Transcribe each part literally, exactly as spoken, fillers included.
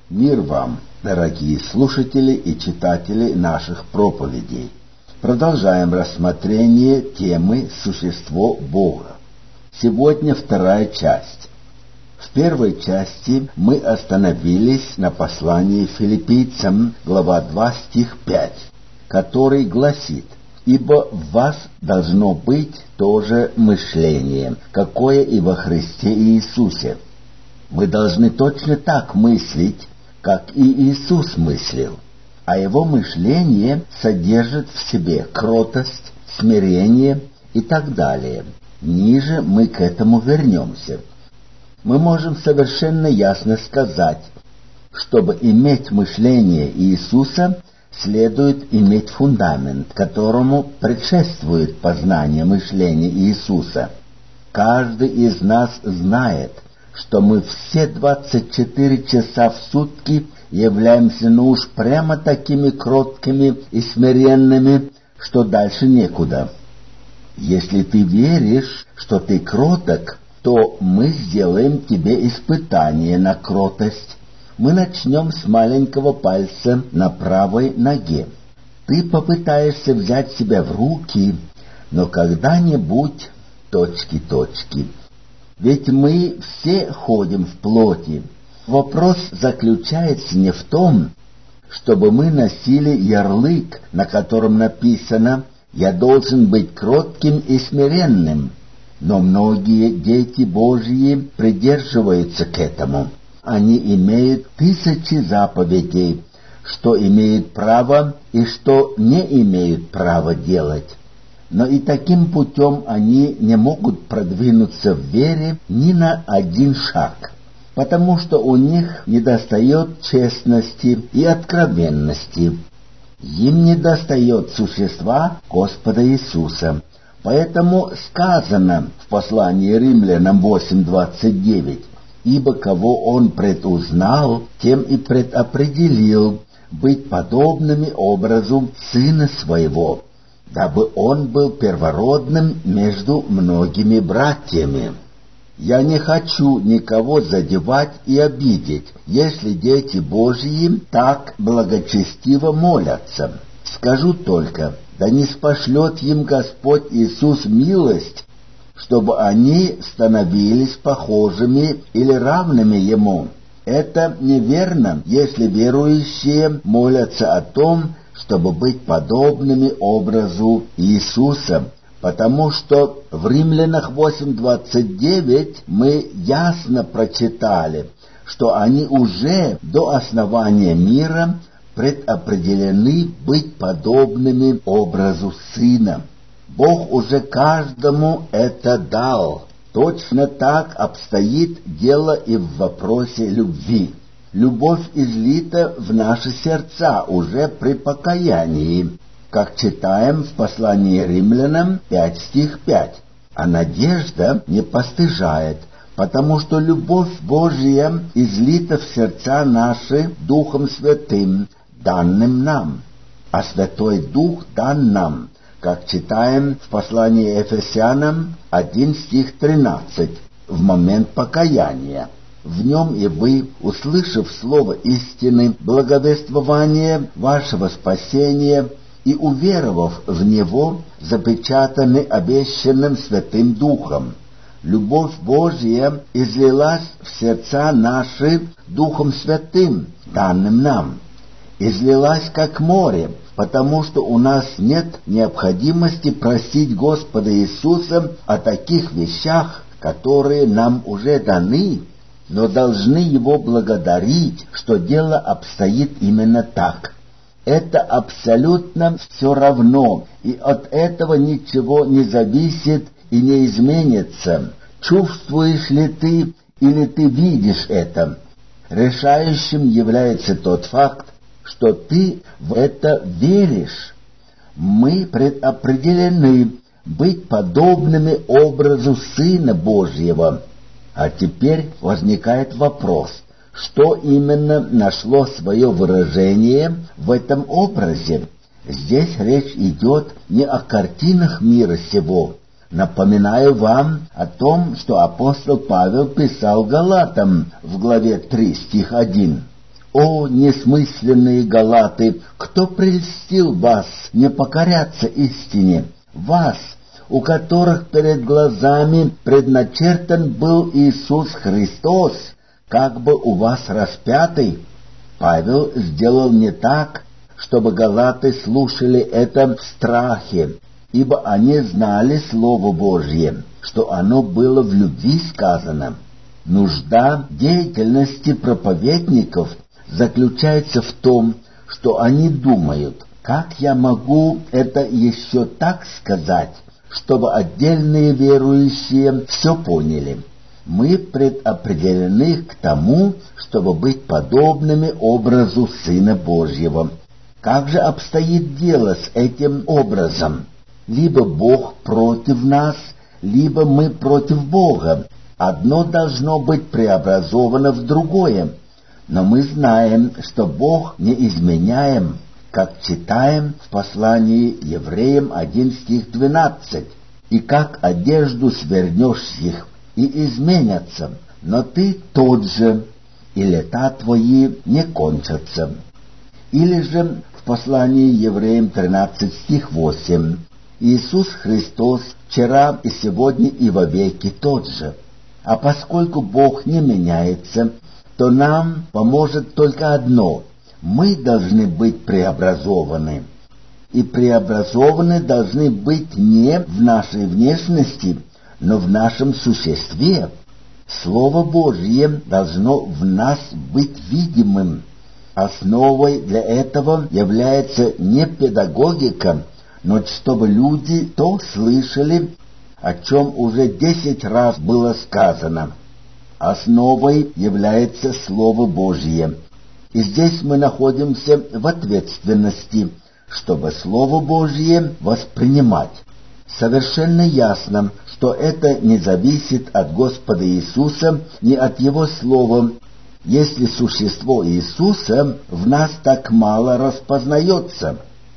Мир вам, дорогие слушатели и читатели наших проповедей. Продолжаем рассмотрение темы «Существо Бога». Сегодня вторая часть. В первой части мы остановились на послании филиппийцам, глава два, стих пять, который гласит: «Ибо в вас должно быть то же мышление, какое и во Христе Иисусе». Мы должны точно так мыслить, как и Иисус мыслил, а его мышление содержит в себе кротость, смирение и так далее. Ниже мы к этому вернемся. Мы можем совершенно ясно сказать, чтобы иметь мышление Иисуса, следует иметь фундамент, которому предшествует познание мышления Иисуса. Каждый из нас знает, что мы все двадцать четыре часа в сутки являемся, ну уж прямо такими кроткими и смиренными, что дальше некуда. Если ты веришь, что ты кроток, то мы сделаем тебе испытание на кротость. Мы начнем с маленького пальца на правой ноге. Ты попытаешься взять себя в руки, но когда-нибудь точки-точки. Ведь мы все ходим в плоти. Вопрос заключается не в том, чтобы мы носили ярлык, на котором написано «Я должен быть кротким и смиренным». Но многие дети Божьи придерживаются к этому. Они имеют тысячи заповедей, что имеют право и что не имеют права делать. Но и таким путем они не могут продвинуться в вере ни на один шаг, потому что у них недостает честности и откровенности. Им недостает существа Господа Иисуса. Поэтому сказано в послании Римлянам восемь двадцать девять: «Ибо кого Он предузнал, тем и предопределил быть подобными образу Сына Своего, дабы Он был первородным между многими братьями». Я не хочу никого задевать и обидеть, если дети Божьи так благочестиво молятся. Скажу только: да ниспошлет им Господь Иисус милость, чтобы они становились похожими или равными Ему. Это неверно, если верующие молятся о том, чтобы быть подобными образу Иисуса, потому что в Римлянах восемь двадцать девять мы ясно прочитали, что они уже до основания мира предопределены быть подобными образу Сына. Бог уже каждому это дал. Точно так обстоит дело и в вопросе любви. Любовь излита в наши сердца уже при покаянии, как читаем в послании Римлянам пять стих пять. А надежда не постыжает, потому что любовь Божья излита в сердца наши Духом Святым, данным нам. А Святой Дух дан нам, как читаем в послании Ефесянам один стих тринадцать, в момент покаяния. В нем и вы, услышав слово истины, благовествование вашего спасения, и уверовав в него, запечатаны обещанным Святым Духом. Любовь Божья излилась в сердца наши Духом Святым, данным нам. Излилась как море, потому что у нас нет необходимости просить Господа Иисуса о таких вещах, которые нам уже даны, но должны Его благодарить, что дело обстоит именно так. Это абсолютно все равно, и от этого ничего не зависит и не изменится. Чувствуешь ли ты или ты видишь это? Решающим является тот факт, что ты в это веришь. Мы предопределены быть подобными образу Сына Божьего. А теперь возникает вопрос: что именно нашло свое выражение в этом образе? Здесь речь идет не о картинах мира сего. Напоминаю вам о том, что апостол Павел писал Галатам в главе три, стих один. О, несмысленные галаты, кто прельстил вас не покоряться истине? Вас, у которых перед глазами предначертан был Иисус Христос, как бы у вас распятый. Павел сделал не так, чтобы галаты слушали это в страхе, ибо они знали Слово Божье, что оно было в любви сказано. Нужда деятельности проповедников заключается в том, что они думают, как я могу это еще так сказать, чтобы отдельные верующие все поняли. Мы предопределены к тому, чтобы быть подобными образу Сына Божьего. Как же обстоит дело с этим образом? Либо Бог против нас, либо мы против Бога. Одно должно быть преобразовано в другое. Но мы знаем, что Бог неизменяем, как читаем в послании Евреям один стих двенадцать. «И как одежду свернешь их, и изменятся, но ты тот же, и лета твои не кончатся». Или же в послании Евреям тринадцать стих восемь. «Иисус Христос вчера и сегодня и вовеки тот же». А поскольку Бог не меняется, то нам поможет только одно — мы должны быть преобразованы. И преобразованы должны быть не в нашей внешности, но в нашем существе. Слово Божье должно в нас быть видимым. Основой для этого является не педагогика, но чтобы люди то слышали, о чем уже десять раз было сказано. Основой является Слово Божье. И здесь мы находимся в ответственности, чтобы Слово Божье воспринимать. Совершенно ясно, что это не зависит от Господа Иисуса, ни от Его Слова, если существо Иисуса в нас так мало распознается.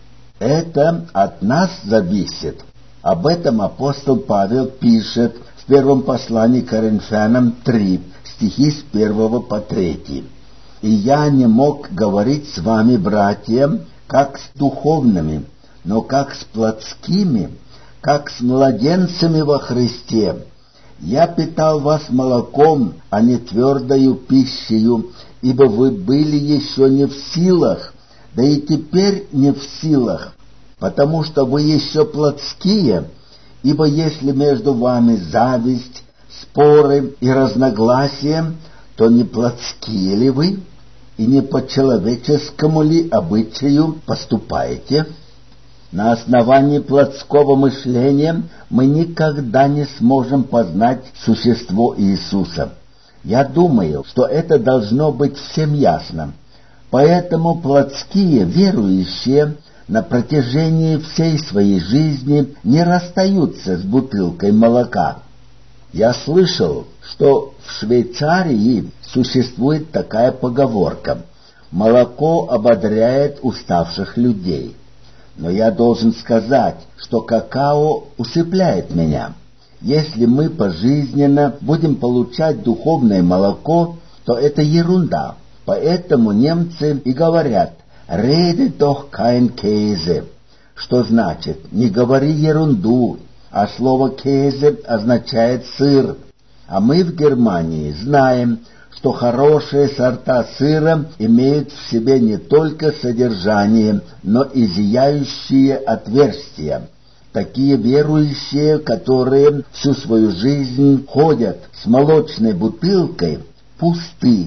Это от нас зависит. Об этом апостол Павел пишет в первом послании к Коринфянам три, стихи с первого по третий. «И я не мог говорить с вами, братья, как с духовными, но как с плотскими, как с младенцами во Христе. Я питал вас молоком, а не твердою пищею, ибо вы были еще не в силах, да и теперь не в силах, потому что вы еще плотские, ибо если между вами зависть, споры и разногласия, то не плотские ли вы, и не по человеческому ли обычаю поступаете? На основании плотского мышления мы никогда не сможем познать существо Иисуса. Я думаю, что это должно быть всем ясно. Поэтому плотские верующие на протяжении всей своей жизни не расстаются с бутылкой молока. Я слышал, что в Швейцарии существует такая поговорка: «Молоко ободряет уставших людей». Но я должен сказать, что какао усыпляет меня. Если мы пожизненно будем получать духовное молоко, то это ерунда. Поэтому немцы и говорят «Rede doch kein Käse», что значит «не говори ерунду», а слово «käse» означает «сыр». А мы в Германии знаем, что хорошие сорта сыра имеют в себе не только содержание, но и зияющие отверстия. Такие верующие, которые всю свою жизнь ходят с молочной бутылкой, пусты,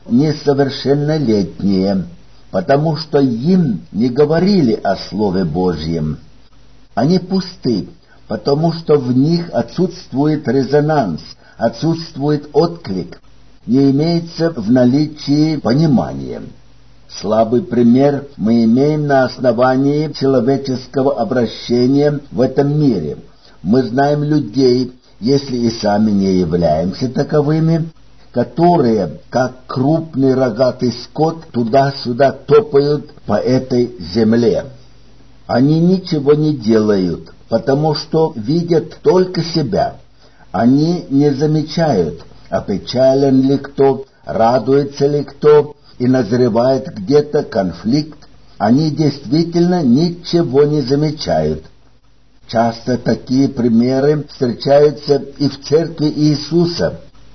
несовершеннолетние, потому что им не говорили о Слове Божьем. Они пусты, потому что в них отсутствует резонанс, отсутствует отклик, не имеется в наличии понимания. Слабый пример мы имеем на основании человеческого обращения в этом мире. Мы знаем людей, если и сами не являемся таковыми, которые, как крупный рогатый скот, туда-сюда топают по этой земле. Они ничего не делают, потому что видят только себя. Они не замечают, опечален ли кто, радуется ли кто, и назревает где-то конфликт, они действительно ничего не замечают. Часто такие примеры встречаются и в церкви Иисуса.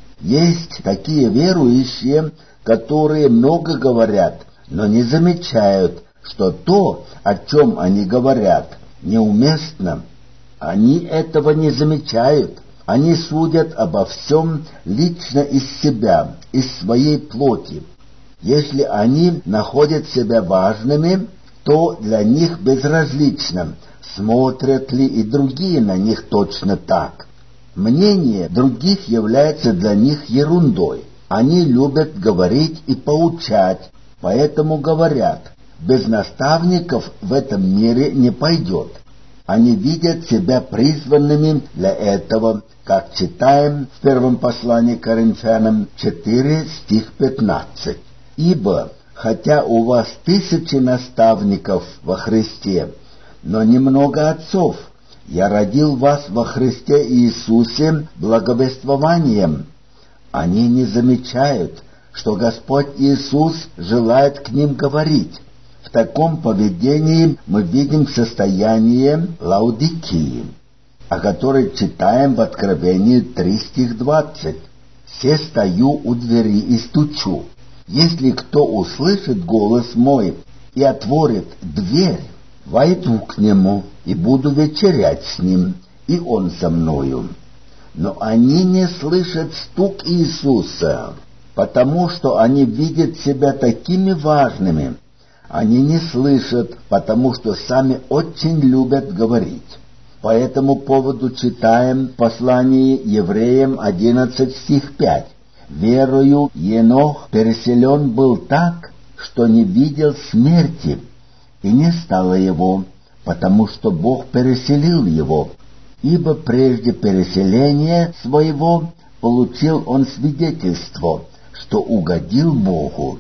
Есть такие верующие, которые много говорят, но не замечают, что то, о чем они говорят, неуместно. Они этого не замечают. Они судят обо всем лично из себя, из своей плоти. Если они находят себя важными, то для них безразлично, смотрят ли и другие на них точно так. Мнение других является для них ерундой. Они любят говорить и поучать, поэтому говорят: без наставников в этом мире не пойдет. Они видят себя призванными для этого, как читаем в первом послании к Коринфянам четыре, стих пятнадцать. «Ибо, хотя у вас тысячи наставников во Христе, но немного отцов, я родил вас во Христе Иисусе благовествованием». Они не замечают, что Господь Иисус желает к ним говорить. В таком поведении мы видим состояние Лаодикии, о которой читаем в Откровении три, стих двадцать. «Се стою у двери и стучу. Если кто услышит голос мой и отворит дверь, войду к нему и буду вечерять с ним, и он со мною». Но они не слышат стук Иисуса, потому что они видят себя такими важными. Они не слышат, потому что сами очень любят говорить. По этому поводу читаем в послании Евреям одиннадцать, стих пять. «Верою Енох переселен был так, что не видел смерти, и не стало его, потому что Бог переселил его. Ибо прежде переселения своего получил он свидетельство, что угодил Богу».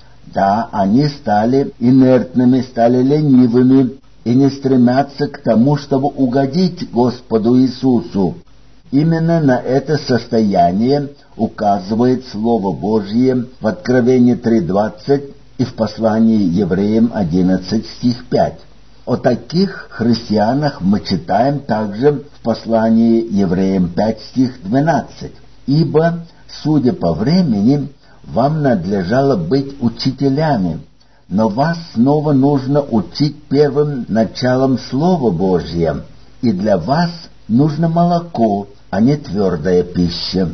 Да, они стали инертными, стали ленивыми и не стремятся к тому, чтобы угодить Господу Иисусу. Именно на это состояние указывает Слово Божье в Откровении три двадцать и в послании Евреям одиннадцать, стих пять. О таких христианах мы читаем также в послании Евреям пять, стих двенадцать. «Ибо, судя по времени, вам надлежало быть учителями, но вас снова нужно учить первым началом Слова Божьего, и для вас нужно молоко, а не твердая пища».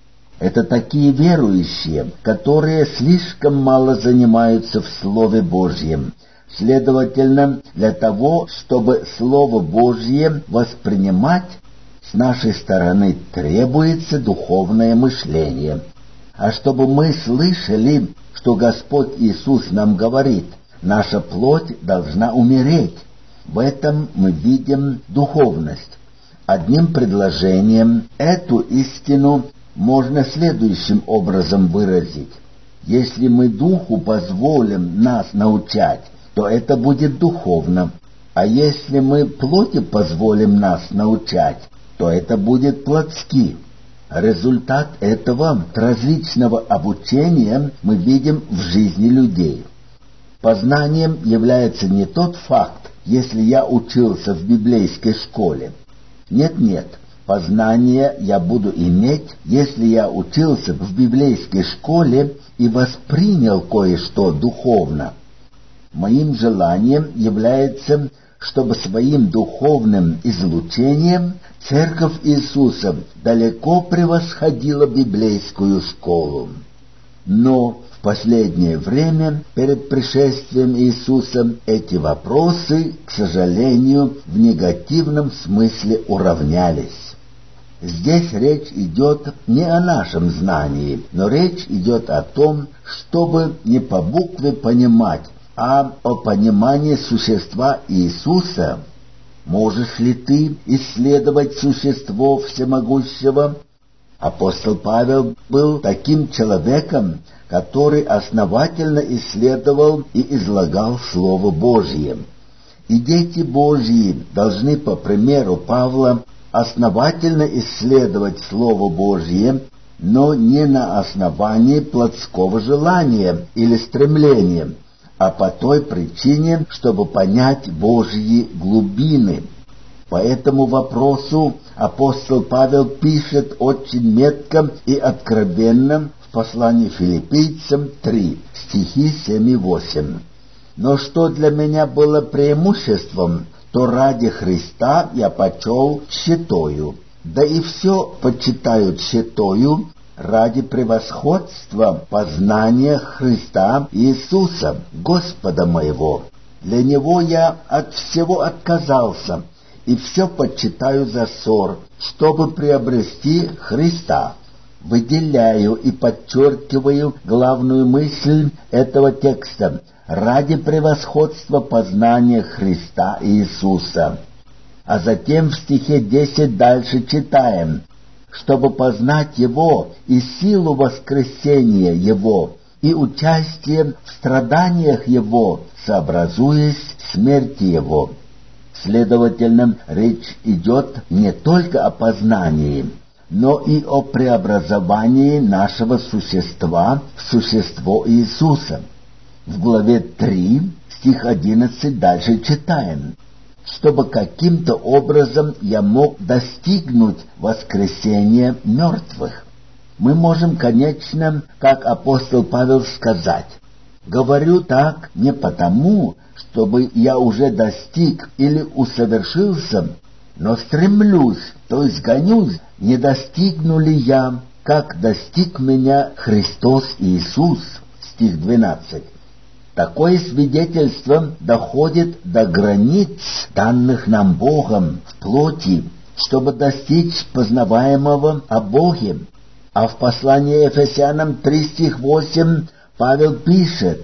Это такие верующие, которые слишком мало занимаются в Слове Божьем. Следовательно, для того, чтобы Слово Божье воспринимать, с нашей стороны требуется духовное мышление. А чтобы мы слышали, что Господь Иисус нам говорит, наша плоть должна умереть. В этом мы видим духовность. Одним предложением эту истину можно следующим образом выразить. Если мы Духу позволим нас научать, то это будет духовно. А если мы плоти позволим нас научать, то это будет плотски. Результат этого различного обучения мы видим в жизни людей. Познанием является не тот факт, если я учился в библейской школе. Нет-нет, познание я буду иметь, если я учился в библейской школе и воспринял кое-что духовно. Моим желанием является, чтобы своим духовным излучением Церковь Иисуса далеко превосходила библейскую школу. Но в последнее время, перед пришествием Иисуса, эти вопросы, к сожалению, в негативном смысле уравнялись. Здесь речь идет не о нашем знании, но речь идет о том, чтобы не по букве понимать, а о понимании существа Иисуса. Можешь ли ты исследовать существо всемогущего? Апостол Павел был таким человеком, который основательно исследовал и излагал Слово Божье. И дети Божьи должны, по примеру Павла, основательно исследовать Слово Божье, но не на основании плотского желания или стремления, а по той причине, чтобы понять Божьи глубины. По этому вопросу апостол Павел пишет очень метко и откровенно в послании Филиппийцам три, стихи семь и восемь. «Но что для меня было преимуществом, то ради Христа я почел тщетою, да и все почитаю тщетою ради превосходства познания Христа Иисуса, Господа моего. Для Него я от всего отказался, и все почитаю за ссор, чтобы приобрести Христа». Выделяю и подчеркиваю главную мысль этого текста – ради превосходства познания Христа Иисуса. А затем в стихе десять дальше читаем: чтобы познать Его и силу воскресения Его, и участие в страданиях Его, сообразуясь смерти Его. Следовательно, речь идет не только о познании, но и о преобразовании нашего существа в существо Иисуса. В главе три, стих одиннадцать, дальше читаем: чтобы каким-то образом я мог достигнуть воскресения мертвых. Мы можем, конечно, как апостол Павел, сказать: говорю так не потому, чтобы я уже достиг или усовершился, но стремлюсь, то есть гонюсь, не достигну ли я, как достиг меня Христос Иисус. Стих двенадцать. Такое свидетельство доходит до границ, данных нам Богом в плоти, чтобы достичь познаваемого о Боге. А в послании Ефесянам три, стих восемь, Павел пишет: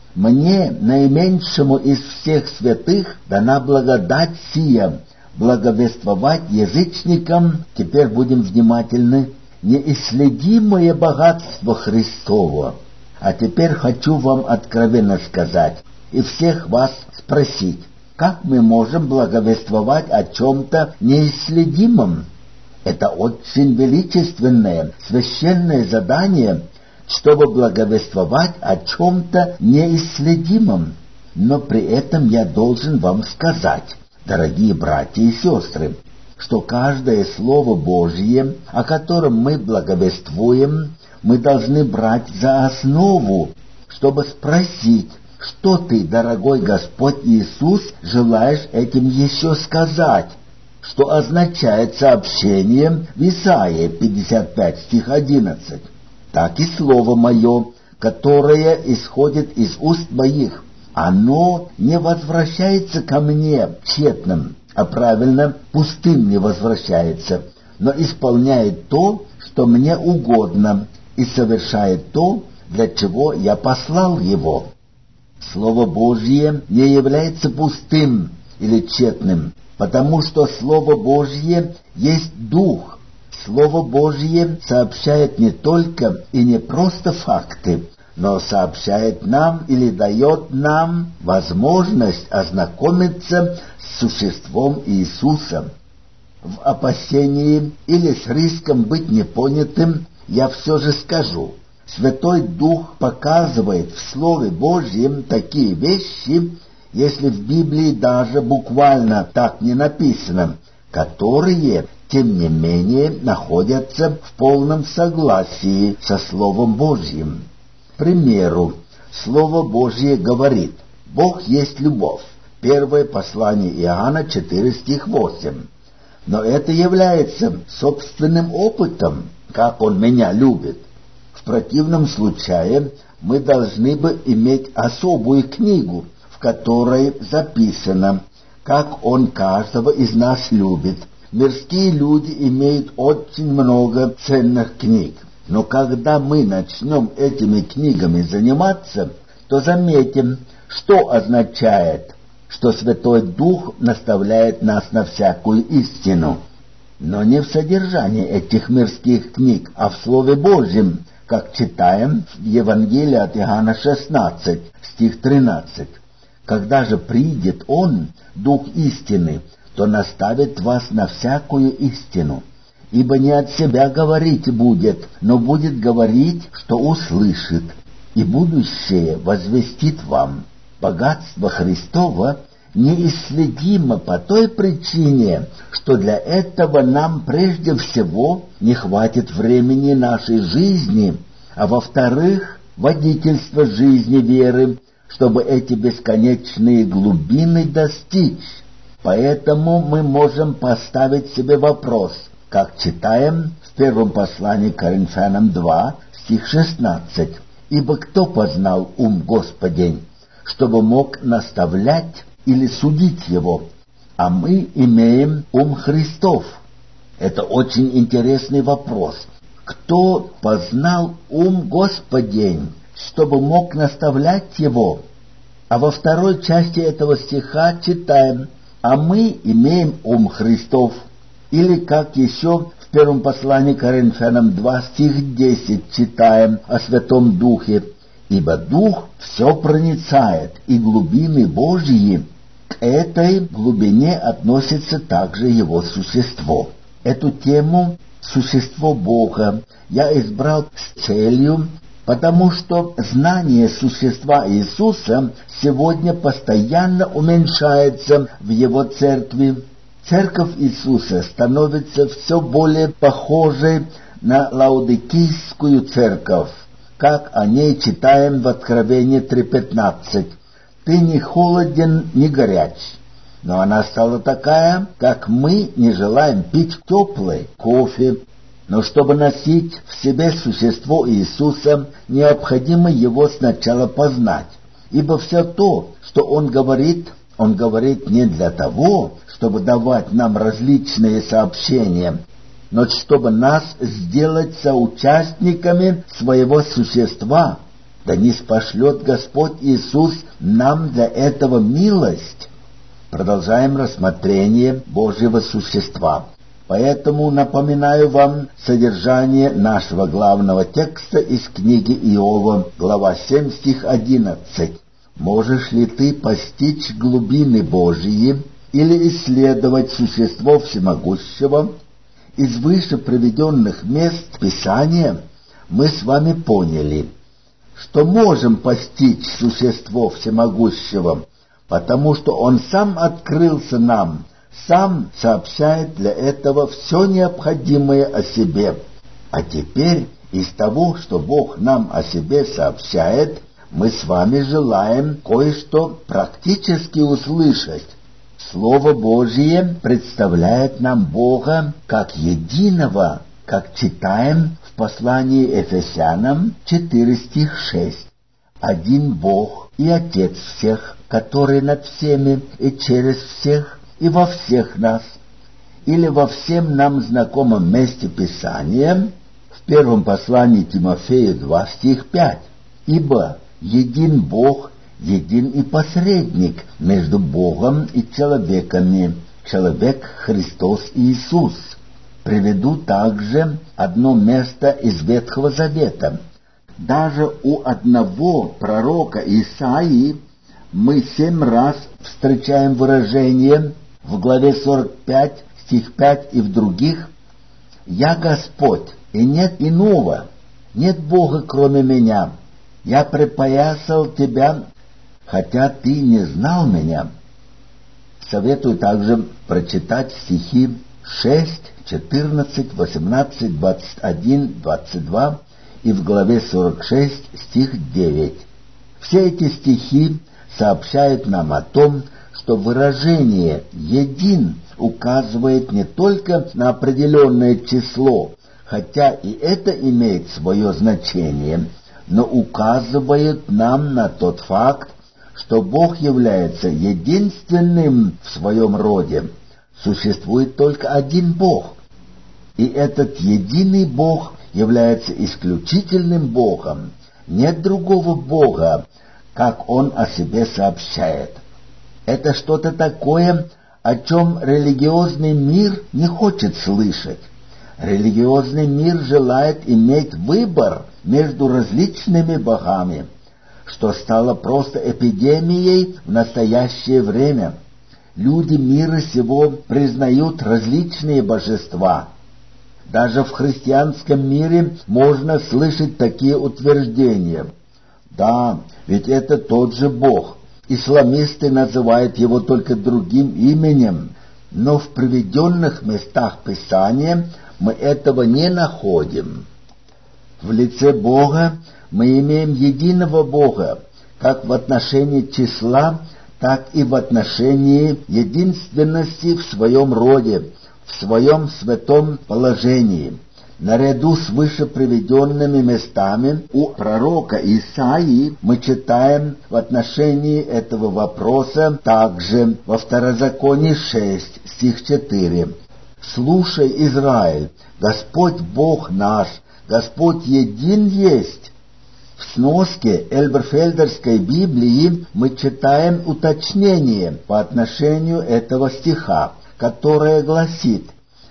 «Мне, наименьшему из всех святых, дана благодать сия, благовествовать язычникам», теперь будем внимательны, «неисследимое богатство Христово». А теперь хочу вам откровенно сказать и всех вас спросить: как мы можем благовествовать о чем-то неисследимом? Это очень величественное, священное задание, чтобы благовествовать о чем-то неисследимом. Но при этом я должен вам сказать, дорогие братья и сестры, что каждое Слово Божье, о котором мы благовествуем, мы должны брать за основу, чтобы спросить, что ты, дорогой Господь Иисус, желаешь этим еще сказать, что означает сообщение в Исаии пятьдесят пять, стих одиннадцать. Так и слово мое, которое исходит из уст моих, оно не возвращается ко мне тщетным, а правильно, пустым не возвращается, но исполняет то, что мне угодно, и совершает то, для чего я послал его. Слово Божье не является пустым или тщетным, потому что Слово Божье есть Дух. Слово Божье сообщает не только и не просто факты, но сообщает нам или дает нам возможность ознакомиться с существом Иисуса. В опасении или с риском быть непонятым я все же скажу: Святой Дух показывает в Слове Божьем такие вещи, если в Библии даже буквально так не написано, которые, тем не менее, находятся в полном согласии со Словом Божьим. К примеру, Слово Божье говорит: «Бог есть любовь». Первое послание Иоанна четыре, стих восемь. Но это является собственным опытом, как Он меня любит. В противном случае мы должны бы иметь особую книгу, в которой записано, как Он каждого из нас любит. Мирские люди имеют очень много ценных книг, но когда мы начнем этими книгами заниматься, то заметим, что означает, что Святой Дух наставляет нас на всякую истину. Но не в содержании этих мирских книг, а в Слове Божьем, как читаем в Евангелии от Иоанна шестнадцать, стих тринадцать. «Когда же придет Он, Дух истины, то наставит вас на всякую истину, ибо не от себя говорить будет, но будет говорить, что услышит, и будущее возвестит вам. Богатство Христово неисследимо по той причине, что для этого нам прежде всего не хватит времени нашей жизни, а во-вторых, водительства жизни веры, чтобы эти бесконечные глубины достичь. Поэтому мы можем поставить себе вопрос, как читаем в первом послании к Коринфянам два, стих шестнадцать. «Ибо кто познал ум Господень, чтобы мог наставлять или судить его? А мы имеем ум Христов». Это очень интересный вопрос. Кто познал ум Господень, чтобы мог наставлять его? А во второй части этого стиха читаем: «А мы имеем ум Христов». Или, как еще в первом послании к Коринфянам два, стих десять читаем о Святом Духе: «Ибо Дух все проницает, и глубины Божьи». К этой глубине относится также Его существо. Эту тему «Существо Бога» я избрал с целью, потому что знание существа Иисуса сегодня постоянно уменьшается в Его церкви. Церковь Иисуса становится все более похожей на лаодикийскую церковь, как о ней читаем в Откровении три пятнадцать. «Ты не холоден, не горяч». Но она стала такая, как мы не желаем пить теплый кофе. Но чтобы носить в себе существо Иисуса, необходимо Его сначала познать. Ибо все то, что Он говорит, Он говорит не для того, чтобы давать нам различные сообщения, но чтобы нас сделать соучастниками своего существа. Да ниспошлет Господь Иисус нам для этого милость. Продолжаем рассмотрение Божьего существа. Поэтому напоминаю вам содержание нашего главного текста из книги Иова, глава семь, стих одиннадцать. «Можешь ли ты постичь глубины Божьи или исследовать существо всемогущего?» Из выше приведенных мест Писания мы с вами поняли, что можем постичь существо всемогущего, потому что Он сам открылся нам, сам сообщает для этого все необходимое о себе. А теперь из того, что Бог нам о себе сообщает, мы с вами желаем кое-что практически услышать. Слово Божие представляет нам Бога как единого, как читаем в послании Ефесянам четыре, стих шесть. «Один Бог и Отец всех, который над всеми и через всех и во всех нас». Или во всем нам знакомом месте Писания, в первом послании Тимофею два, стих пять. «Ибо един Бог, един и посредник между Богом и человеками, человек Христос Иисус». Приведу также одно место из Ветхого Завета. Даже у одного пророка Исаии мы семь раз встречаем выражение в главе сорок пять, стих пять и в других: «Я Господь, и нет иного, нет Бога, кроме меня. Я припоясал тебя, хотя ты не знал меня». Советую также прочитать стихи шесть, четырнадцать, восемнадцать, двадцать один, двадцать два и в главе сорок шесть, стих девять. Все эти стихи сообщают нам о том, что выражение «един» указывает не только на определенное число, хотя и это имеет свое значение, но указывает нам на тот факт, что Бог является единственным в своем роде. Существует только один Бог, и этот единый Бог является исключительным Богом. Нет другого Бога, как Он о себе сообщает. Это что-то такое, о чем религиозный мир не хочет слышать. Религиозный мир желает иметь выбор между различными богами, что стало просто эпидемией в настоящее время. Люди мира сего признают различные божества. Даже в христианском мире можно слышать такие утверждения. Да, ведь это тот же Бог. Исламисты называют его только другим именем, но в приведенных местах Писания мы этого не находим. В лице Бога мы имеем единого Бога, как в отношении числа, так и в отношении единственности в своем роде, в своем святом положении. Наряду с выше приведенными местами у пророка Исаии мы читаем в отношении этого вопроса также во Второзаконии шесть, стих четыре. «Слушай, Израиль, Господь Бог наш, Господь един есть». В сноске Эльберфельдерской Библии мы читаем уточнение по отношению этого стиха, которое гласит: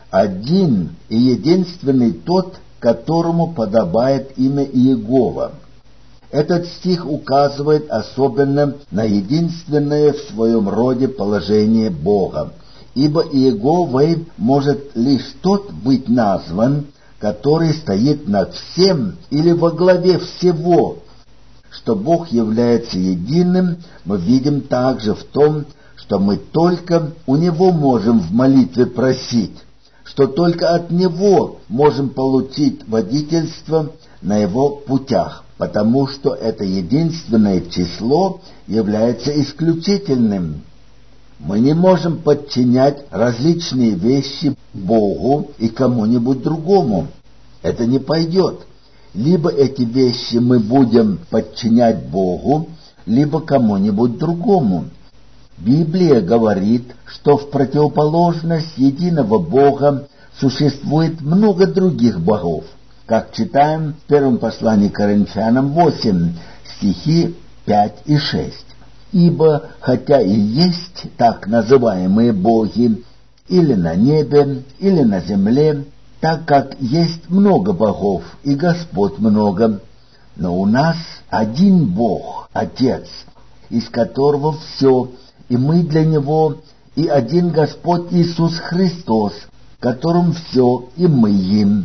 «Один и единственный тот, которому подобает имя Иегова». Этот стих указывает особенно на единственное в своем роде положение Бога, ибо Иеговой может лишь тот быть назван, который стоит над всем или во главе всего. Что Бог является единым, мы видим также в том, что мы только у Него можем в молитве просить, что только от Него можем получить водительство на Его путях, потому что это единственное число является исключительным. Мы не можем подчинять различные вещи Богу и кому-нибудь другому. Это не пойдет. Либо эти вещи мы будем подчинять Богу, либо кому-нибудь другому. Библия говорит, что в противоположность единого Бога существует много других богов, как читаем в первом послании к Коринфянам восемь, стихи пять и шесть. «Ибо хотя и есть так называемые боги или на небе, или на земле, так как есть много богов и Господь много, но у нас один Бог, Отец, из которого все, и мы для Него, и один Господь Иисус Христос, которым все, и мы им».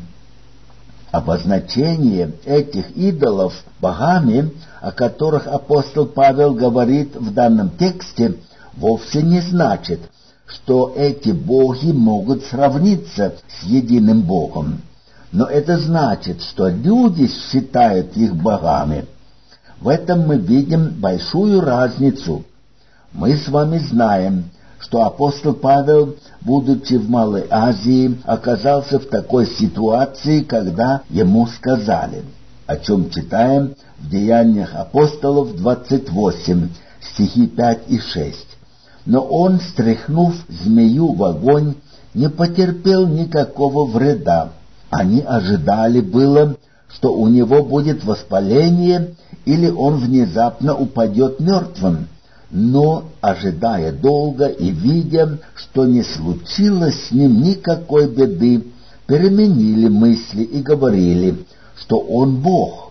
Обозначение этих идолов богами, о которых апостол Павел говорит в данном тексте, вовсе не значит, что эти боги могут сравниться с единым Богом. Но это значит, что люди считают их богами. В этом мы видим большую разницу. Мы с вами знаем, что апостол Павел, будучи в Малой Азии, оказался в такой ситуации, когда ему сказали, о чем читаем в Деяниях апостолов двадцать восемь, стихи пять и шесть. Но он, стряхнув змею в огонь, не потерпел никакого вреда. Они ожидали было, что у него будет воспаление или он внезапно упадет мертвым. Но, ожидая долго и видя, что не случилось с ним никакой беды, переменили мысли и говорили, что он Бог.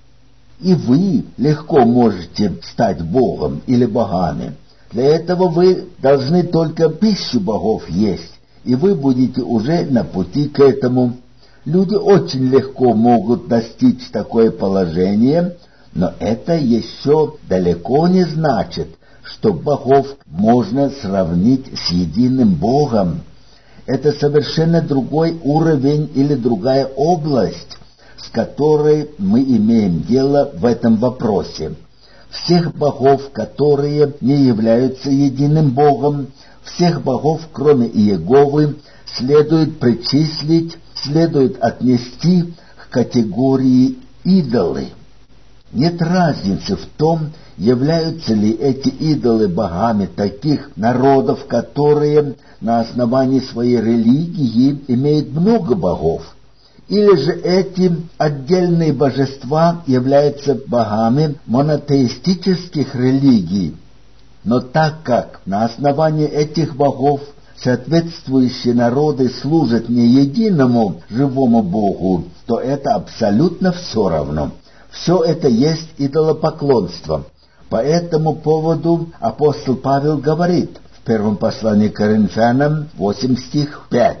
И вы легко можете стать Богом или богами. Для этого вы должны только пищу богов есть, и вы будете уже на пути к этому. Люди очень легко могут достичь такое положение, но это еще далеко не значит, что богов можно сравнить с единым Богом. Это совершенно другой уровень или другая область, с которой мы имеем дело в этом вопросе. Всех богов, которые не являются единым Богом, всех богов, кроме Иеговы, следует причислить, следует отнести к категории идолы. Нет разницы в том, являются ли эти идолы богами таких народов, которые на основании своей религии имеют много богов, или же эти отдельные божества являются богами монотеистических религий. Но так как на основании этих богов соответствующие народы служат не единому живому Богу, то это абсолютно все равно. Все это есть идолопоклонство. По этому поводу апостол Павел говорит в первом послании к Коринфянам восемь стих пять: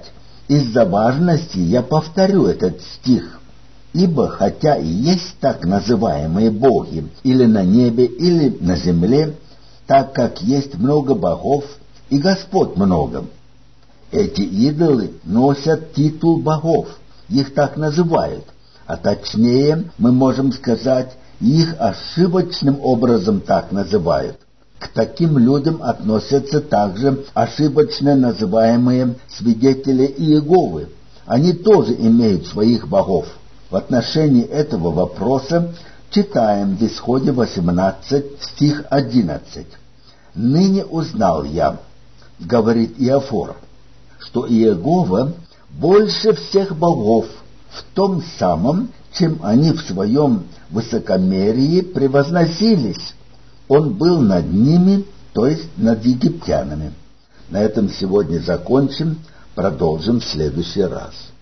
Из-за важности я повторю этот стих. Ибо хотя и есть так называемые боги, или на небе, или на земле, так как есть много богов и господ много, эти идолы носят титул богов, их так называют, а точнее мы можем сказать, их ошибочным образом так называют. К таким людям относятся также ошибочно называемые свидетели Иеговы. Они тоже имеют своих богов. В отношении этого вопроса читаем в Исходе восемнадцать, стих одиннадцать. «Ныне узнал я, — говорит Иофор, — что Иегова больше всех богов в том самом, чем они в своем высокомерии превозносились. Он был над ними, то есть над египтянами». На этом сегодня закончим, продолжим в следующий раз.